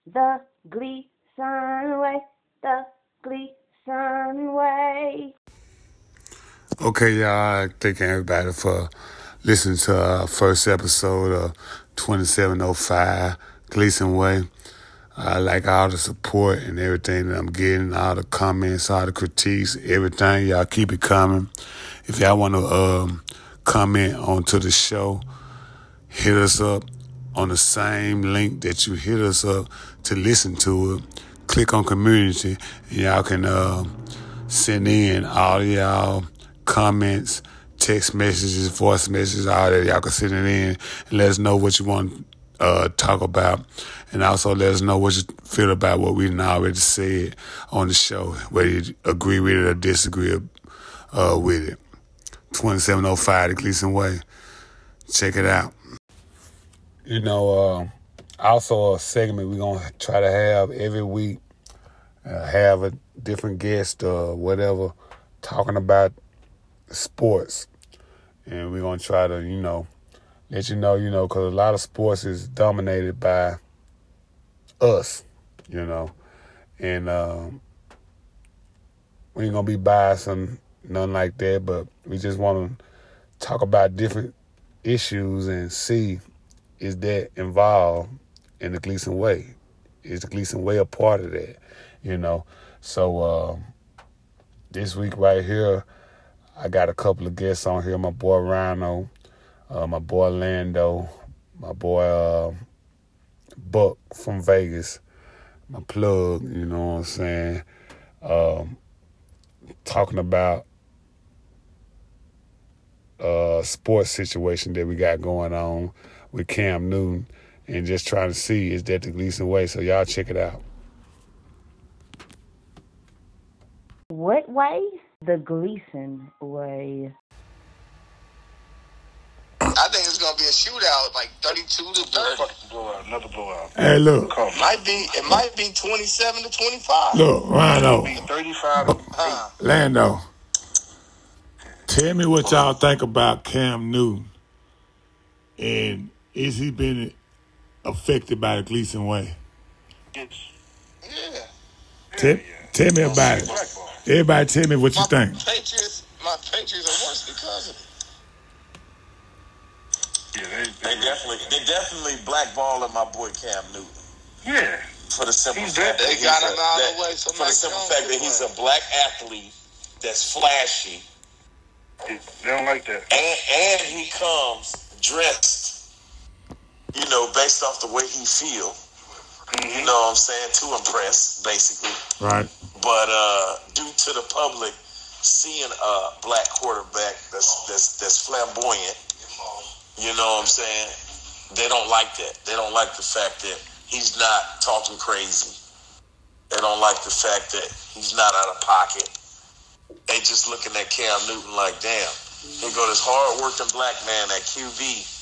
The Gleason Way, the Gleason Way. Okay, y'all, I thank everybody for listening to our first episode of 2705 Gleason Way. I like all the support and everything that I'm getting, all the comments, all the critiques, everything. Y'all keep it coming. If y'all want to comment onto the show, hit us up on the same link that you hit us up to listen to it. Click on community, and y'all can send in all y'all comments, text messages, voice messages, all that. Y'all can send it in and let us know what you want to talk about, and also let us know what you feel about what we already said on the show, whether you agree with it or disagree with it. 2705 the Gleason Way. Check it out. You know, also a segment we're going to try to have every week, have a different guest or whatever talking about sports. And we're going to try to, let you know, because a lot of sports is dominated by us, and we ain't going to be biased and nothing like that, but we just want to talk about different issues and see, is that involved in the Gleason Way? Is the Gleason Way a part of that? So this week right here, I got a couple of guests on here. My boy Rhino, my boy Lando, my boy Buck from Vegas, my plug, you know what I'm saying? Talking about sports situation that we got going on with Cam Newton, and just trying to see, is that the Gleason Way? So y'all check it out. What way? The Gleason Way. I think it's gonna be a shootout, like 32 to 30. Blowout, another blowout. Hey, look. It might be 27 to 25. Look, Rhino. 35 to Lando. Tell me what y'all think about Cam Newton, and is he been affected by the Gleason Way? Yes. Yeah. Tell me about it. Everybody tell me what you think. My Patriots are worse because of it. Yeah, They definitely blackballing my boy Cam Newton. Yeah. For the simple He's fact They got him out of the way. So for the simple fact that he's a black athlete that's flashy. They don't like that. And he comes dressed, based off the way he feel. Mm-hmm. You know what I'm saying? To impress, basically. Right. But due to the public seeing a black quarterback that's flamboyant, you know what I'm saying? They don't like that. They don't like the fact that he's not talking crazy. They don't like the fact that he's not out of pocket. They just looking at Cam Newton like, damn, here go this hard-working black man at QB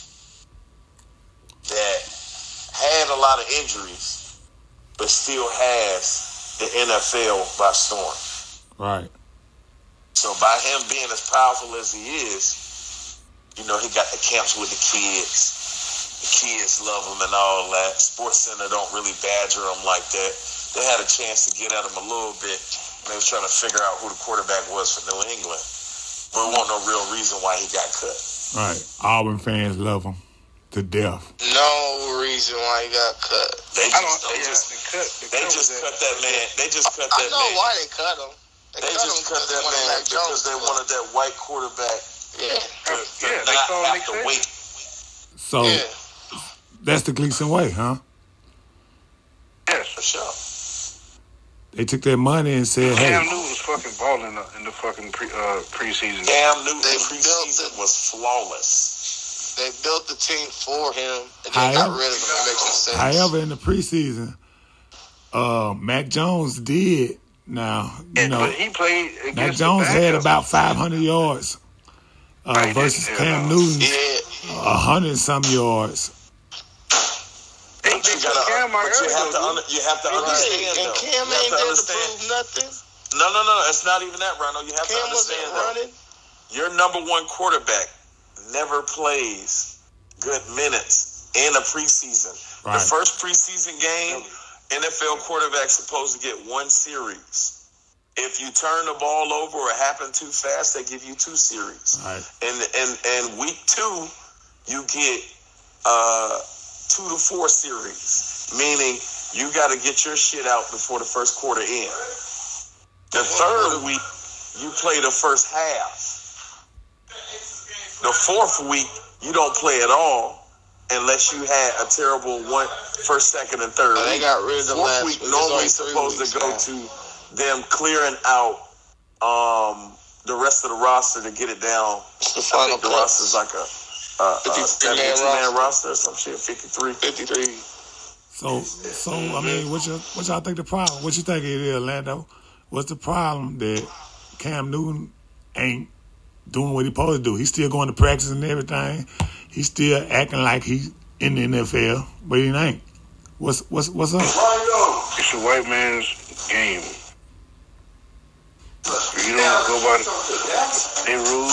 that had a lot of injuries, but still has the NFL by storm. Right. So by him being as powerful as he is, he got the camps with the kids. The kids love him and all that. SportsCenter don't really badger him like that. They had a chance to get at him a little bit. They was trying to figure out who the quarterback was for New England. But there wasn't no real reason why he got cut. Right. Auburn fans love him to death. No reason why he got cut. They just cut that man. They just cut that man. I know why they cut him. They just cut that man because they wanted that white quarterback to not have to wait. So that's the Gleason Way, huh? Yes, for sure. They took their money and said, "Hey." Cam Newton was fucking balling in the fucking preseason. Cam Newton preseason was flawless. They built the team for him and then got rid of him. It makes no sense. However, in the preseason, Mac Jones did. Now, but he played against Mac Jones had about 500 yards versus Cam Newton, 100-some yards. You have to understand, and though. Cam ain't there to prove nothing. No. It's not even that, Rhino. You have to understand, though. Your number one quarterback never plays good minutes in a preseason. Right. The first preseason game, NFL quarterback's supposed to get 1 series. If you turn the ball over or it happened too fast, they give you 2 series. Right. And week 2, you get 2 to 4 series, meaning you got to get your shit out before the first quarter ends. The third week, you play the first half. The fourth week, you don't play at all unless you had a terrible first, second, and third. They got rid of the fourth last week. week. Normally It's only 3 supposed weeks to go now. to them clearing out the rest of the roster to get it down. The I final think the cut. roster's like a 72-man roster or some shit. 53. 53. So I mean, what y'all think the problem? What you think it is, Lando? What's the problem that Cam Newton ain't doing what he supposed to do? He's still going to practice and everything. He's still acting like he's in the NFL, but he ain't. What's up? It's a white man's game. If you don't go by their rules,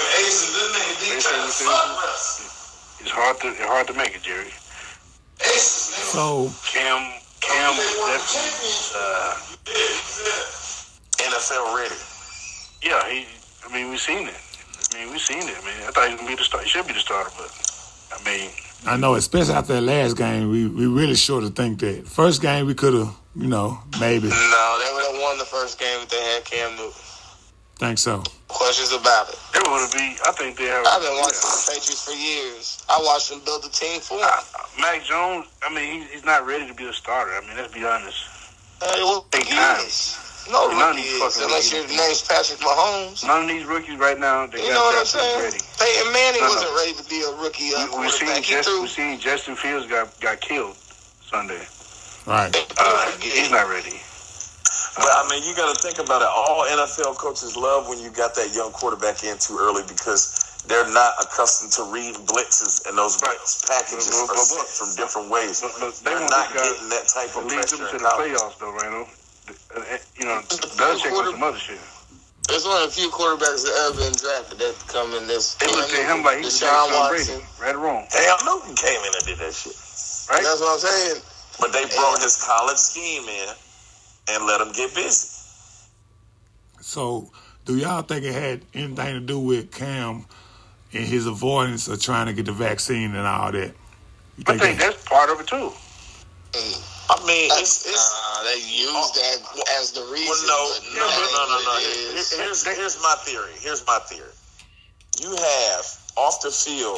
it's hard to make it, Jerry. So Cam was definitely, NFL ready. yeah, we seen it. Man, I thought he was gonna be the starter. He should be the starter, but I know, especially after that last game, we really sure to think that first game we could have, maybe. No, they would have won the first game if they had Cam Newton. Think so. Questions about it. it would be. I think they have. I've been watching the Patriots for years. I watched them build a team for him. Mac Jones. He's not ready to be a starter. Let's be honest. Well, he is. No, None of he these is. fucking Unless your rookies. name's Patrick Mahomes. None of these rookies right now. They You got know what I'm drafted saying? ready. Peyton Manning No. wasn't ready to be a rookie We quarterback. seen Justin Fields got killed Sunday. Right. He's not ready. But you got to think about it. All NFL coaches love when you got that young quarterback in too early because they're not accustomed to reading blitzes, and those blitz packages are sent from different ways. But they They're want not this guy getting that type to of lead pressure them to in the college. playoffs, though, Randall. Belichick was some other shit. There's only a few quarterbacks that ever been drafted that come in this. They looked at him like he was Deshaun Tom Brady. Watson. Right or wrong, Cam Newton came in and did that shit. right? That's what I'm saying. But they brought his college scheme in and let him get busy. So, do y'all think it had anything to do with Cam and his avoidance of trying to get the vaccine and all that? You I think that's part of it too. It's They use that as the reason. well, no. It is. Here's my theory. You have off the field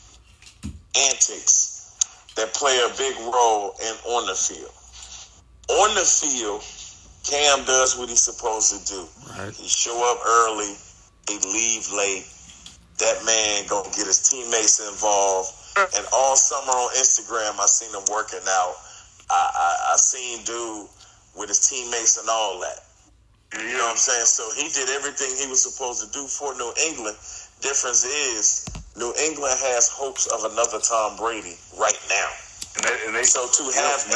antics that play a big role on the field. On the field, Cam does what he's supposed to do. Right. He show up early, he leave late. That man gonna get his teammates involved. And all summer on Instagram, I seen him working out. I seen dude with his teammates and all that. You know what I'm saying? So he did everything he was supposed to do for New England. Difference is, New England has hopes of another Tom Brady right now. And they So to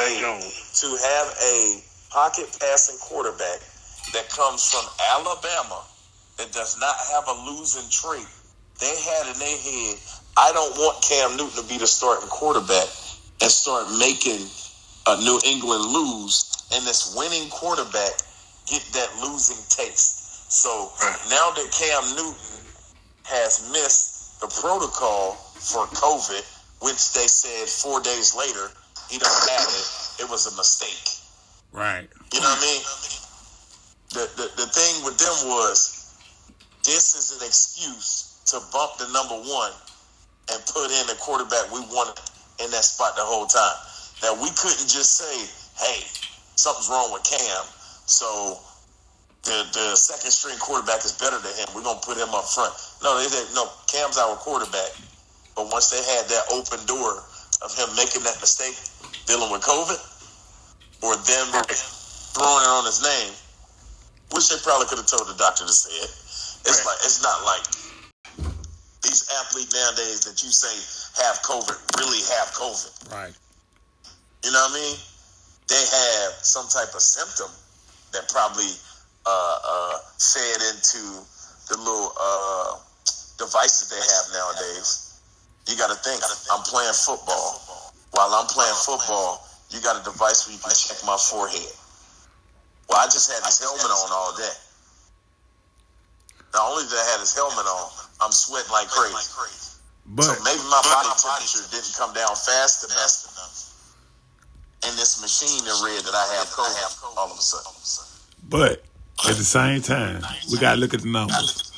have a pocket passing quarterback that comes from Alabama that does not have a losing trait, they had in their head, I don't want Cam Newton to be the starting quarterback and start making New England lose, and this winning quarterback get that losing taste. So now that Cam Newton has missed the protocol for COVID, which they said 4 days later he don't have it, it was a mistake. Right. You know what I mean? The thing with them was, this is an excuse to bump the number one and put in the quarterback we wanted in that spot the whole time. Now, we couldn't just say, hey, something's wrong with Cam, so the second string quarterback is better than him. We're going to put him up front. No, they said, no, Cam's our quarterback. But once they had that open door of him making that mistake, dealing with COVID, or them throwing it on his name, which they probably could have told the doctor to say it. It's not like these athletes nowadays that you say have COVID really have COVID. Right. You know what I mean? They have some type of symptom that probably fed into the little devices they have nowadays. You got to think, I'm playing football. While I'm playing football, you got a device where you can check my forehead. Well, I just had his helmet on all day. Not only did I have his helmet on, I'm sweating like crazy. But So maybe my body temperature didn't come down fast enough. And this machine in red that I have COVID all of a sudden. But at the same time, we got to look at the numbers.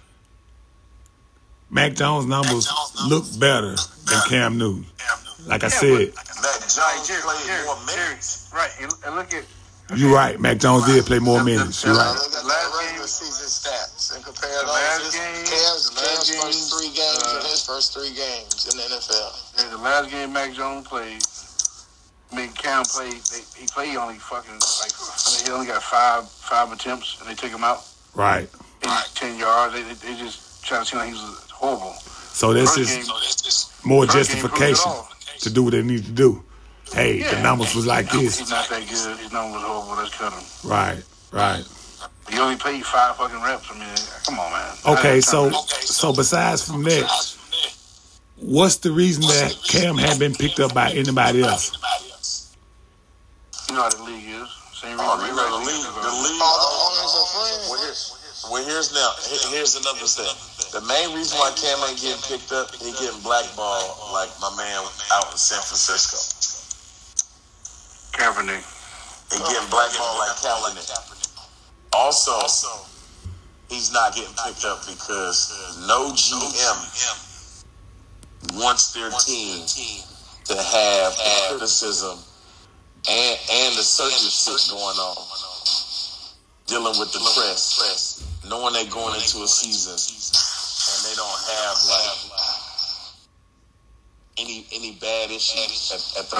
Mac Jones' numbers look better than Cam Newton. Like I said, Mac Jones played more minutes. Right, and look at. you're right. Mac Jones did play more minutes. You're right. Look at the regular season stats and compare those. Cam's first 3 games and his first 3 games in the NFL. And the last game Mac Jones played, I mean, Cam played. He played only fucking he only got five attempts, and they took him out. Right. 10 yards. They just trying to seem like he was horrible. So that's just more justification to do what they need to do. Hey, the numbers was like this. He's not that good. His numbers was horrible. Let's cut him. Right. He only played 5 fucking reps. I mean, come on, man. Okay, so besides from that, what's the reason that Cam hadn't been picked up by anybody else? You know how the league is. Same reason. The league. All the owners are friends. Here's another thing. The main reason why Cam ain't getting picked up, he getting blackballed like my man out in San Francisco. Kaepernick. He getting blackballed like Kaepernick. Also, he's not getting picked up because no GM wants their team to have the criticism and the circus shit going on, dealing with the press, knowing they're going into a season and they don't have like any bad issues at the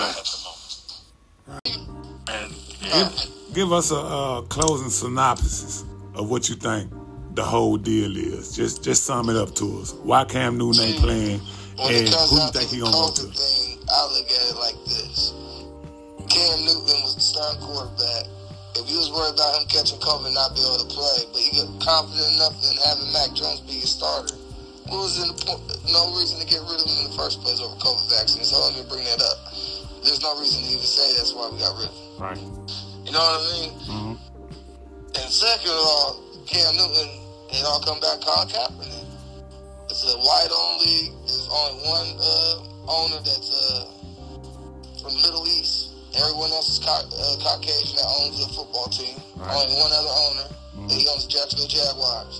moment. Give us a closing synopsis of what you think the whole deal is. Just sum it up to us. Why Cam Newton ain't playing, and who you think he gonna go to? I look at it like this. Cam Newton was the starting quarterback. If you was worried about him catching COVID and not be able to play, but you got confident enough in having Mac Jones be your starter, what was in the point? No reason to get rid of him in the first place over COVID vaccine. So let me bring that up. There's no reason to even say that's why we got rid of him. Right. You know what I mean? Mm-hmm. And second of all, Cam Newton, it all come back to Colin Kaepernick. It's a white-owned league. There's only one owner that's from the Middle East. Everyone else is Caucasian that owns the football team. Right. Only one other owner. And he owns the Jacksonville Jaguars.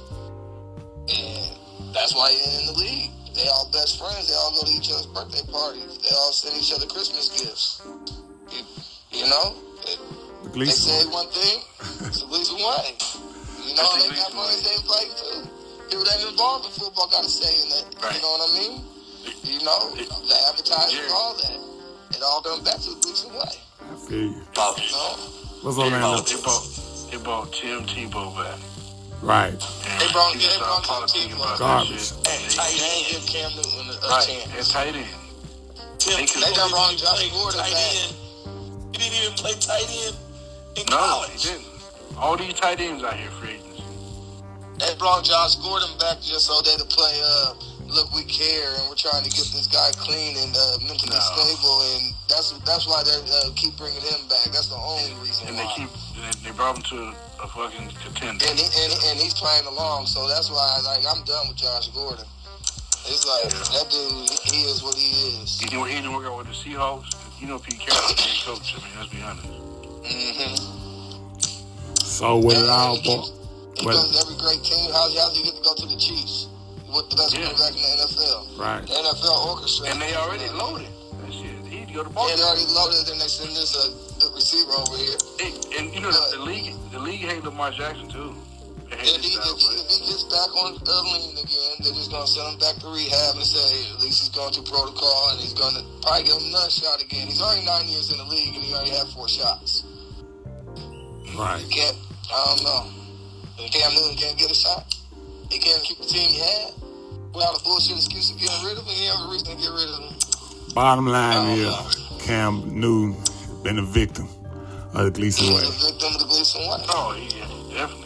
And that's why he's in the league. They all best friends. They all go to each other's birthday parties. They all send each other Christmas gifts. You know? They say one thing, it's a Gleason way. You know, they got money they play too. People that involved in football got to say in that. Right. You know what I mean? You know, the advertising, all that. It all comes back to the Gleason way. I feel you. What's on that? They brought Tim Tebow back. Right. They brought Tim Tebow. Garbage. Tight end, give Cam Newton a chance. At tight end. They done wrong Josh Gordon back. He didn't even play tight end in college. He didn't. All these tight ends out here free agents. They brought Josh Gordon back just so they to play, look, we care, and we're trying to get this guy clean and mentally stable, and that's why they keep bringing him back. That's the only reason and why. They brought him to a fucking contender. And he's playing along, so that's why I'm done with Josh Gordon. It's like, that dude, he is what he is. He didn't work out with the Seahawks. You know Pete Carroll can't coach. I mean, let's be honest. Mm-hmm. So with it all, He goes to every great team. How do you get to go to the Chiefs? With the best quarterback in the NFL. Right. The NFL orchestra. And they already loaded. That shit. He need to go to Baltimore. Yeah, they already loaded, and they send this the receiver over here. And you know, the league hates Lamar Jackson, too. If he gets back on lean again, they're just going to send him back to rehab and say, hey, at least he's going through protocol, and he's going to probably give him another shot again. He's already 9 years in the league, and he already had 4 shots. Right. I don't know. If Cam Newton can't get a shot, he can't keep the team he had. Without a bullshit excuse of getting rid of him, he have a reason to get rid of him. Bottom line is, Cam Newton been a victim of the Gleason way. He's a victim of the Gleason way. Oh, yeah, definitely.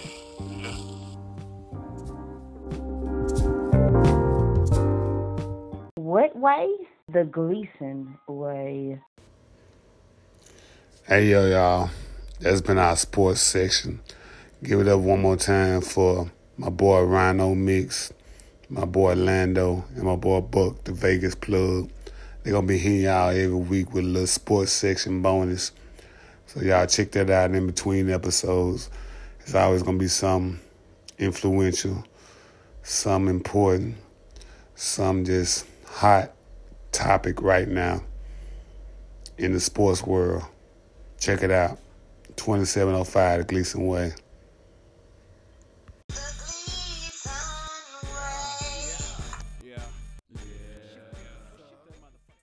What way? The Gleason way. Hey, yo, y'all. That's been our sports section. Give it up one more time for my boy Rhino Mix, my boy Lando, and my boy Buck, the Vegas plug. They're going to be hitting y'all every week with a little sports section bonus. So y'all check that out in between episodes. It's always going to be something influential, something important, some just hot topic right now in the sports world. Check it out. 2705 the Gleason Way.